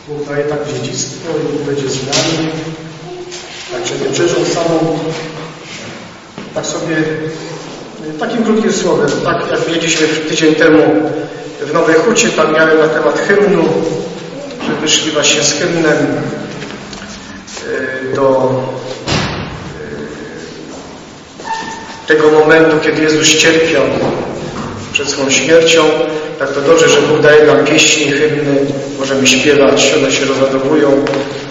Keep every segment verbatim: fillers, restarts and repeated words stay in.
Bóg daje tak dziedzictwo i Bóg będzie z nami. Także wieczerzą samą, tak sobie, takim krótkim słowem, tak jak wiedzieliśmy tydzień temu w Nowej Hucie, tam miałem na temat hymnu, że wyszli właśnie z hymnem do tego momentu, kiedy Jezus cierpiał przed swoją śmiercią. Tak to dobrze, że Bóg daje nam pieśni, hymny, możemy śpiewać, one się rozładowują.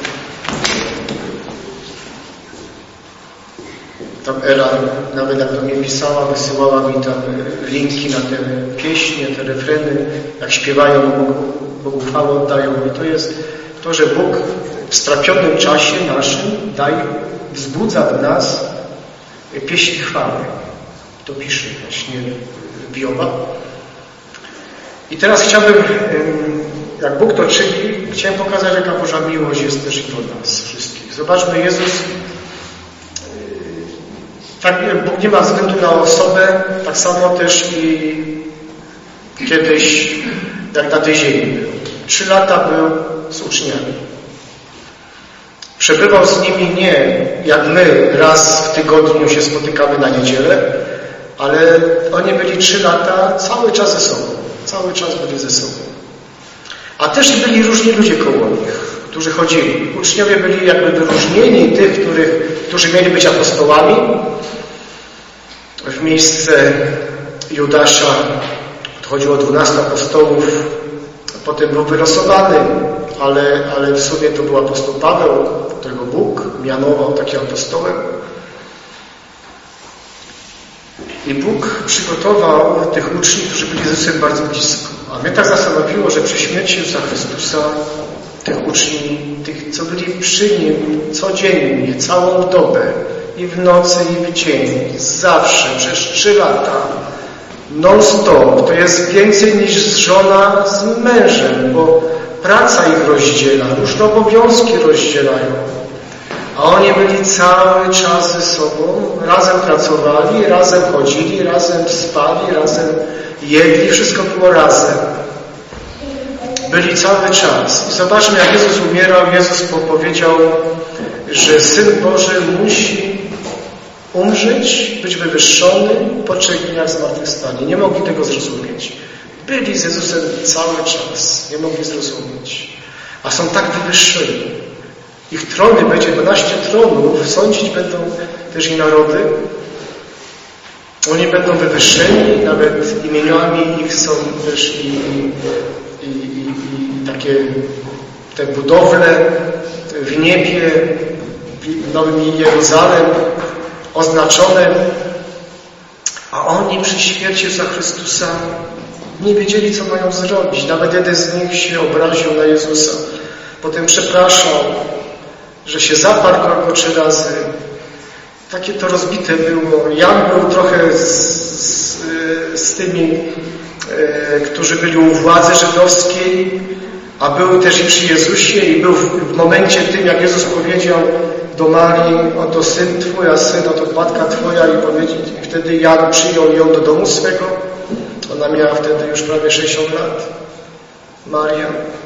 Tam Ela, nawet jak do mnie pisała, wysyłała mi tam linki na te pieśnie, te refreny, jak śpiewają, Bogu, Bogu chwałę oddają. I to jest to, że Bóg w strapionym czasie naszym daje, wzbudza w nas pieśń chwały. To pisze właśnie Bioba. I teraz chciałbym, jak Bóg to czyni, chciałem pokazać, jaka Boża miłość jest też i do nas wszystkich. Zobaczmy, Jezus, tak jak Bóg nie ma względu na osobę, tak samo też i kiedyś, jak na tej ziemi był. Trzy lata był z uczniami. Przebywał z nimi nie jak my raz w tygodniu się spotykamy na niedzielę, ale oni byli trzy lata cały czas ze sobą. Cały czas byli ze sobą. A też byli różni ludzie koło nich, którzy chodzili. Uczniowie byli jakby wyróżnieni tych, których, którzy mieli być apostołami. W miejsce Judasza chodziło o dwunastu apostołów. Potem był wylosowany, ale, ale w sumie to był apostoł Paweł, którego Bóg mianował takim apostołem. I Bóg przygotował tych uczniów, którzy byli z Jezusem bardzo blisko. A mnie tak zastanowiło, że przy śmierci Jezusa Chrystusa tych uczniów, tych, co byli przy Nim codziennie, całą dobę, i w nocy, i w dzień, zawsze, przez trzy lata, non-stop, to jest więcej niż żona z mężem, bo praca ich rozdziela, różne obowiązki rozdzielają. A oni byli cały czas ze sobą, razem pracowali, razem chodzili, razem spali, razem jedli, wszystko było razem. Byli cały czas. I zobaczmy, jak Jezus umierał, Jezus powiedział, że Syn Boży musi umrzeć, być wywyższony, po trzech dniach zmartwychwstanie. Nie mogli tego zrozumieć. Byli z Jezusem cały czas, nie mogli zrozumieć. A są tak wywyższeni. Ich trony będzie dwanaście tronów, sądzić będą też i narody. Oni będą wywyższeni, nawet imionami ich są też i, i, i, i, i takie te budowle w niebie, w Nowym Jeruzalem oznaczone. A oni przy śmierci Jezusa Chrystusa nie wiedzieli, co mają zrobić. Nawet jeden z nich się obraził na Jezusa. Potem przepraszał, że się zaparł go trzy razy. Takie to rozbite było. Jan był trochę z, z, z tymi, e, którzy byli u władzy żydowskiej, a był też i przy Jezusie i był w, w momencie tym, jak Jezus powiedział do Marii, oto syn Twój, a syn, oto matka Twoja, i, powiedział, i wtedy Jan przyjął ją do domu swego. Ona miała wtedy już prawie sześćdziesiąt lat. Maria.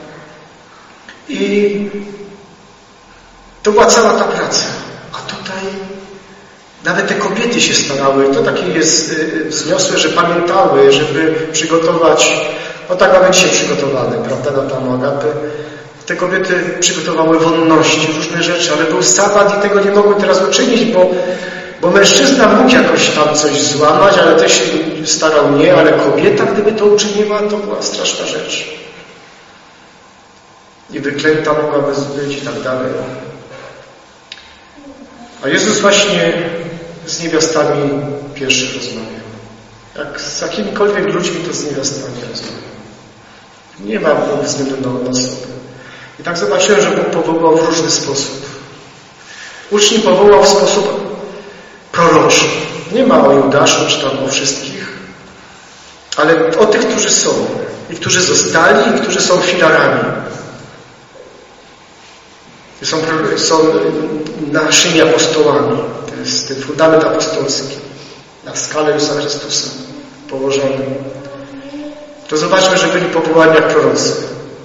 I to była cała ta praca. A tutaj nawet te kobiety się starały. To takie jest wzniosłe, że pamiętały, żeby przygotować, no tak nawet dzisiaj przygotowane, prawda, na Panu Agapę. Te kobiety przygotowały wonności, różne rzeczy, ale był sabat i tego nie mogły teraz uczynić, bo, bo mężczyzna mógł jakoś tam coś złamać, ale też się starał nie, ale kobieta, gdyby to uczyniła, to była straszna rzecz. I wyklęta mogłaby być i tak dalej. A Jezus właśnie z niewiastami pierwszy rozmawiał. Jak z jakimikolwiek ludźmi, to z niewiastami rozmawiał. Nie ma Bóg względu na osobę. I tak zobaczyłem, że Bóg powołał w różny sposób. Uczni powołał w sposób proroczy. Nie ma o Judaszu, czy tam o wszystkich, ale o tych, którzy są. I którzy zostali, i którzy są filarami. Są, są naszymi apostołami. To jest ten fundament apostolski. Na skalę Jezusa Chrystusa położony. To zobaczmy, że byli powołani jak prorocy.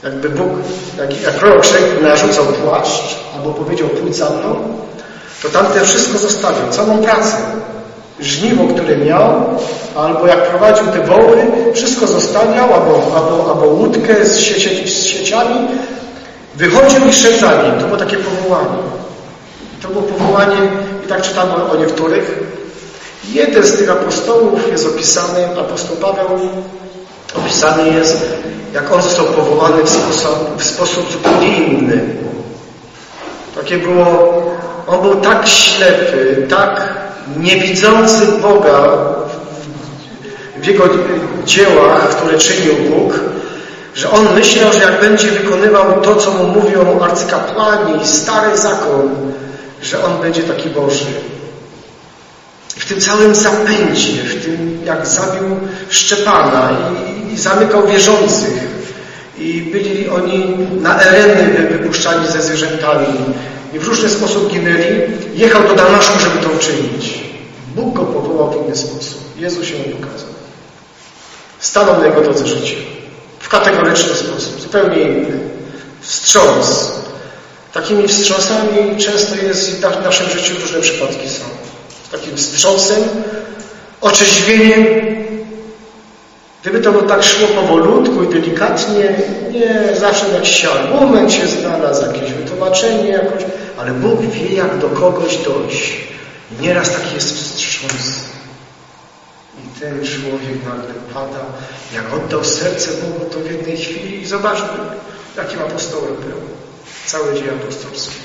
Jakby Bóg, jak, jak prorok narzucał płaszcz, albo powiedział pójdź za mną, to tamte wszystko zostawił, całą pracę. Żniwo, które miał, albo jak prowadził te woły, wszystko zostawiał, albo, albo, albo łódkę z, sieci, z sieciami, wychodził i szedł za nim. To było takie powołanie. I to było powołanie, i tak czytamy o niektórych. Jeden z tych apostołów jest opisany, apostoł Paweł, opisany jest, jak on został powołany w sposób, w sposób zupełnie inny. Takie było, on był tak ślepy, tak niewidzący Boga w Jego dziełach, które czynił Bóg, że on myślał, że jak będzie wykonywał to, co mu mówią arcykapłani i stary zakon, że on będzie taki Boży. W tym całym zapędzie, w tym jak zabił Szczepana i, i zamykał wierzących i byli oni na ereny wypuszczani ze zwierzętami i w różny sposób ginęli, jechał do Damaszku, żeby to uczynić. Bóg go powołał w inny sposób. Jezus się mu pokazał. Stanął na jego drodze życia. W kategoryczny sposób, zupełnie inny. Wstrząs. Takimi wstrząsami często jest w naszym życiu różne przypadki są. Takim wstrząsem, orzeźwieniem. Gdyby to tak szło powolutku i delikatnie, nie zawsze jakiś argument się znalazł, jakieś wytłumaczenie jakoś, ale Bóg wie, jak do kogoś dojść. I nieraz taki jest wstrząs. I ten człowiek nagle pada, jak oddał serce Bogu, to w jednej chwili i zobaczmy, jakim apostołem był. Całe dzieje apostolskie.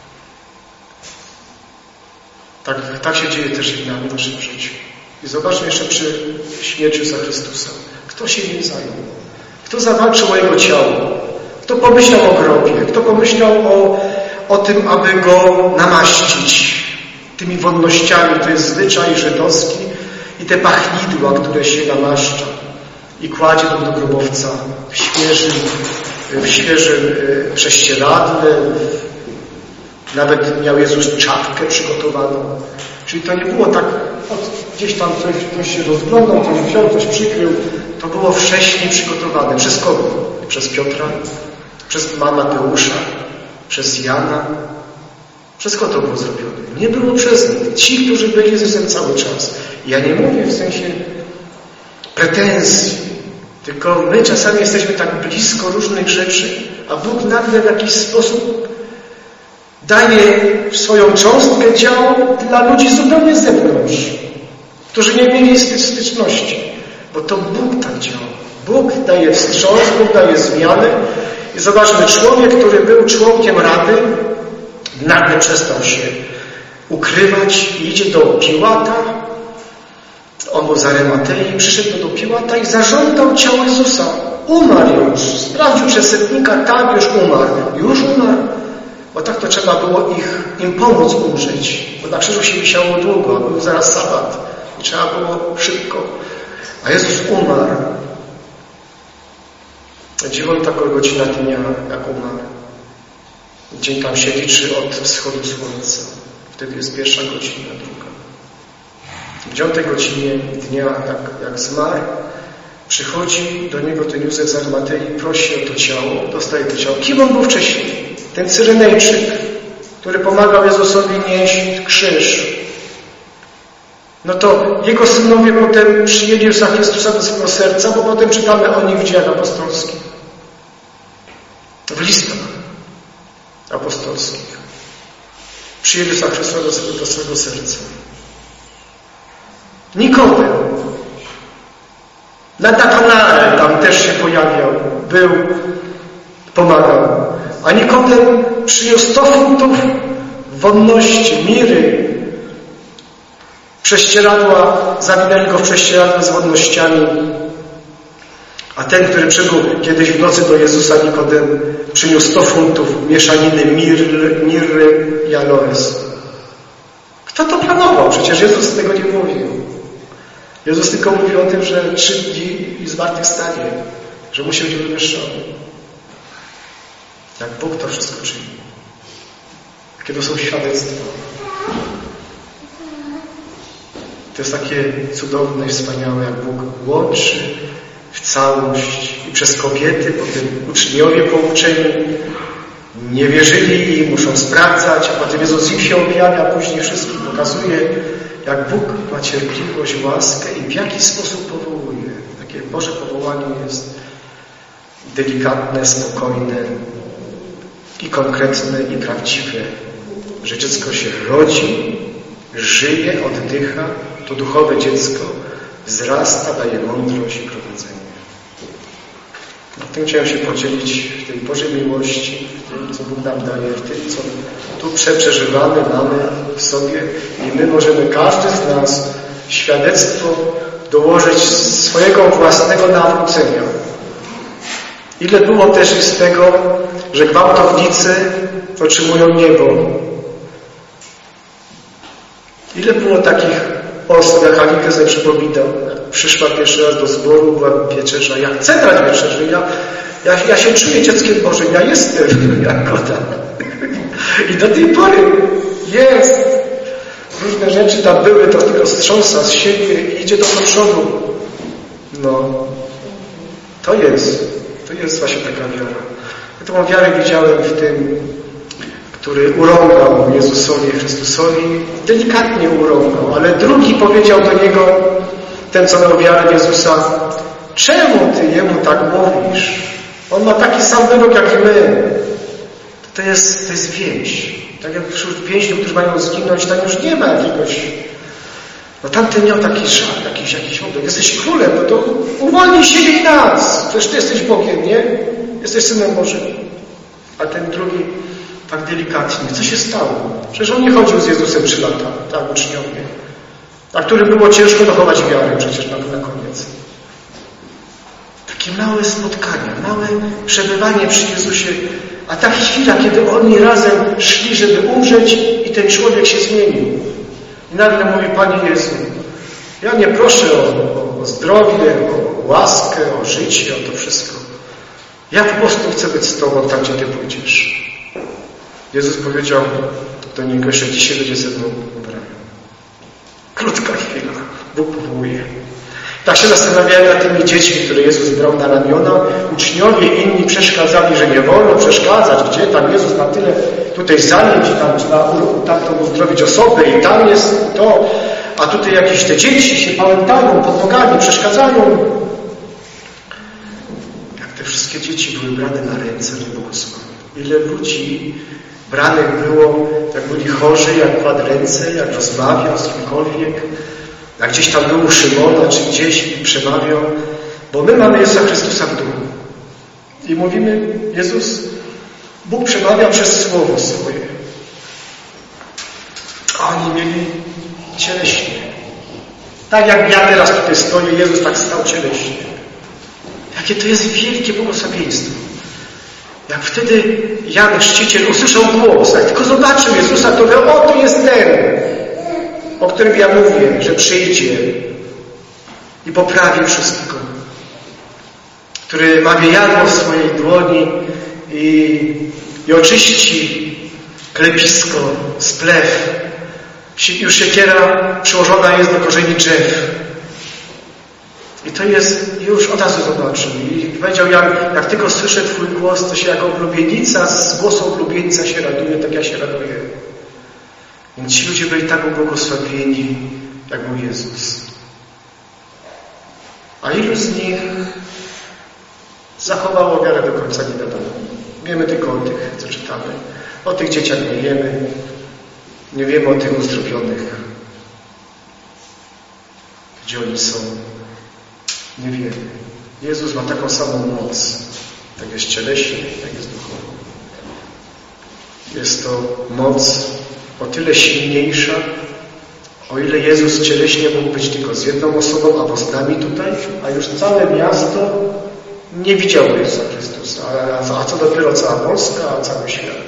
Tak, tak się dzieje też i w naszym życiu. I zobaczmy jeszcze przy śmierci Chrystusa. Kto się nim zajął? Kto zawalczył o Jego ciało? Kto pomyślał o grobie? Kto pomyślał o, o tym, aby Go namaścić tymi wonnościami? To jest zwyczaj żydowski i te pachnidła, które się namaszcza i kładzie do grobowca w świeżym, w świeżym prześcieradle. Nawet miał Jezus czapkę przygotowaną. Czyli to nie było tak, gdzieś tam coś, ktoś się rozglądał, coś wziął, coś przykrył. To było wcześniej przygotowane. Przez kogo? Przez Piotra, przez Mateusza, przez Jana. Przez kogo to było zrobione? Nie było przez nich. Ci, którzy byli Jezusem cały czas. Ja nie mówię w sensie pretensji, tylko my czasami jesteśmy tak blisko różnych rzeczy, a Bóg nagle w jakiś sposób daje swoją cząstkę działu dla ludzi zupełnie z zewnątrz, którzy nie mieli styczności, bo to Bóg tak działa. Bóg daje wstrząs, Bóg daje zmiany i zobaczmy, człowiek, który był członkiem Rady, nagle przestał się ukrywać i idzie do Piłata. On był z Arymatei, przyszedł do Piłata i zażądał ciało Jezusa. Umarł już. Sprawdził przez setnika, tak, już umarł. Już umarł. Bo tak to trzeba było ich, im pomóc umrzeć. Bo na krzyżu się wisiało długo, był zaraz sabat. I trzeba było szybko. A Jezus umarł. Dziewiąta godzina dnia, jak umarł. Dzień tam się liczy od wschodu słońca. Wtedy jest pierwsza godzina, druga. W dziewiątej godzinie dnia, jak, jak zmarł, przychodzi do niego ten Józef z Arymatei, prosi o to ciało, dostaje to ciało. Kim on był wcześniej? Ten Cyrenejczyk, który pomagał Jezusowi nieść krzyż. No to jego synowie potem przyjęli Jezusa Chrystusa do swojego serca, bo potem czytamy o nich w dziejach apostolskich. W listach apostolskich. Przyjęli Jezusa Chrystusa do swojego, do swojego serca. Nikodem. Natanael tam też się pojawiał. Był, pomagał. A Nikodem przyjął sto funtów wonności, miry. Prześcieradła, zawinęli go w prześcieradle z wonnościami. A ten, który przybył kiedyś w nocy do Jezusa, Nikodem, przyniósł sto funtów mieszaniny mirry, mirry i aloes. Kto to planował? Przecież Jezus tego nie mówił. Jezus tylko mówił o tym, że trzy dni i zmartwychwstanie, że musi być wywyższony. Jak Bóg to wszystko czyni. Kiedy są świadectwa. To jest takie cudowne i wspaniałe, jak Bóg łączy w całość i przez kobiety, potem uczniowie pouczeni nie wierzyli i muszą sprawdzać, a potem Jezus im się objawia, później wszystkim pokazuje, jak Bóg ma cierpliwość, łaskę i w jaki sposób powołuje. Takie Boże powołanie jest delikatne, spokojne i konkretne i prawdziwe, że dziecko się rodzi, żyje, oddycha, to duchowe dziecko wzrasta, daje mądrość i prowadzenie. No, tym chciałem się podzielić w tej Bożej miłości, w tym, co Bóg nam daje, w tym, co tu przeżywamy, mamy w sobie i my możemy, każdy z nas, świadectwo dołożyć swojego własnego nawrócenia. Ile było też i z tego, że gwałtownicy otrzymują niebo. Ile było takich osób, jak Halika sobie przypomina, przyszła pierwszy raz do zboru, była wieczerza, ja chcę brać wieczerzy, ja, ja, ja się czuję dzieckiem Bożym, ja jestem jak kota. I do tej pory jest. Różne rzeczy tam były, to tylko strząsa z siebie i idzie do przodu. No, to jest, to jest właśnie taka wiara. Ja tą wiarę widziałem w tym, który urągał Jezusowi, Chrystusowi, delikatnie urągał, ale drugi powiedział do niego, ten co miał wiarę w Jezusa, czemu ty jemu tak mówisz? On ma taki sam wyrok jak i my. To jest, to jest więź. Tak jak wśród więźniów, którzy mają zginąć, tam już nie ma jakiegoś... No tamten miał taki żal, jakiś, jakiś oddech. Jesteś królem, no to uwolnij siebie i nas. Przecież ty jesteś Bogiem, nie? Jesteś Synem Bożym. A ten drugi tak delikatnie. Co się stało? Przecież on nie chodził z Jezusem trzy lata, tak, uczniowie. A który było ciężko dochować wiary przecież na, na koniec. Takie małe spotkania, małe przebywanie przy Jezusie, a ta chwila, kiedy oni razem szli, żeby umrzeć i ten człowiek się zmienił. I nagle mówi, Panie Jezu, ja nie proszę o, o, o zdrowie, o łaskę, o życie, o to wszystko. Ja po prostu chcę być z Tobą tam, gdzie Ty pójdziesz. Jezus powiedział do niego, że dzisiaj będzie ze mną ubrany. Krótka chwila. Bóg powołuje. Tak się zastanawiałem nad tymi dziećmi, które Jezus brał na ramiona. Uczniowie inni przeszkadzali, że nie wolno przeszkadzać. Gdzie tam Jezus ma tyle tutaj zajęć, tam, tam to uzdrowić osobę i tam jest to. A tutaj jakieś te dzieci się pałętają pod nogami, przeszkadzają. Jak te wszystkie dzieci były brane na ręce, nie błogosławione. Ile ludzi branych było, jak byli chorzy, jak kładł ręce, jak rozmawiał z kimkolwiek, jak gdzieś tam był u Szymona, czy gdzieś i przemawiał, bo my mamy Jezusa Chrystusa w duchu. I mówimy, Jezus, Bóg przemawia przez Słowo swoje. A oni mieli cieleśnie. Tak jak ja teraz tutaj stoję, Jezus tak stał cieleśnie. Jakie to jest wielkie błogosławieństwo. Jak wtedy Jan Chrzciciel usłyszał głos, jak tylko zobaczył Jezusa, to wie, o, to jest ten, o którym ja mówię, że przyjdzie i poprawi wszystko. Który ma wiejadło w swojej dłoni i, i oczyści klepisko, splew. Już siekiera przyłożona jest do korzeni drzew. I to jest, już od razu zobaczył. I powiedział, jak, jak tylko słyszę Twój głos, to się jak oblubienica, z głosu oblubieńca się raduje, tak ja się raduję. Więc ci ludzie byli tak ubłogosławieni, jak był Jezus. A ilu z nich zachowało wiarę do końca, nie wiadomo. Wiemy tylko o tych, co czytamy. O tych dzieciach nie wiemy. Nie wiemy o tych uzdrowionych. Gdzie oni są. Nie wiemy. Jezus ma taką samą moc. Tak jest cieleśnie, tak jest duchowo. Jest to moc o tyle silniejsza, o ile Jezus cieleśnie mógł być tylko z jedną osobą, albo z nami tutaj, a już całe miasto nie widziało Jezusa Chrystusa. A, a co dopiero cała Polska, a cały świat.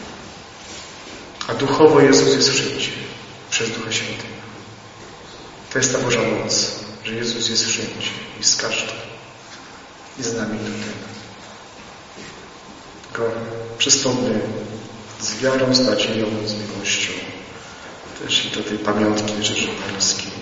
A duchowo Jezus jest wszędzie. Przez Ducha Świętego. To jest ta Boża moc, że Jezus jest wszędzie i z każdym. I z nami tutaj. Tylko przystąpmy z wiarą, z nadzieją, z miłością. Też i do tej pamiątki Wieczerzy Pańskiej.